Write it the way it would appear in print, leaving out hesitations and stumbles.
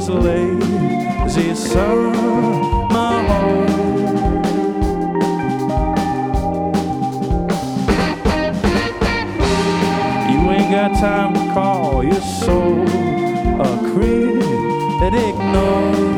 this lazy summer home. You ain't got time to call your soul a critic no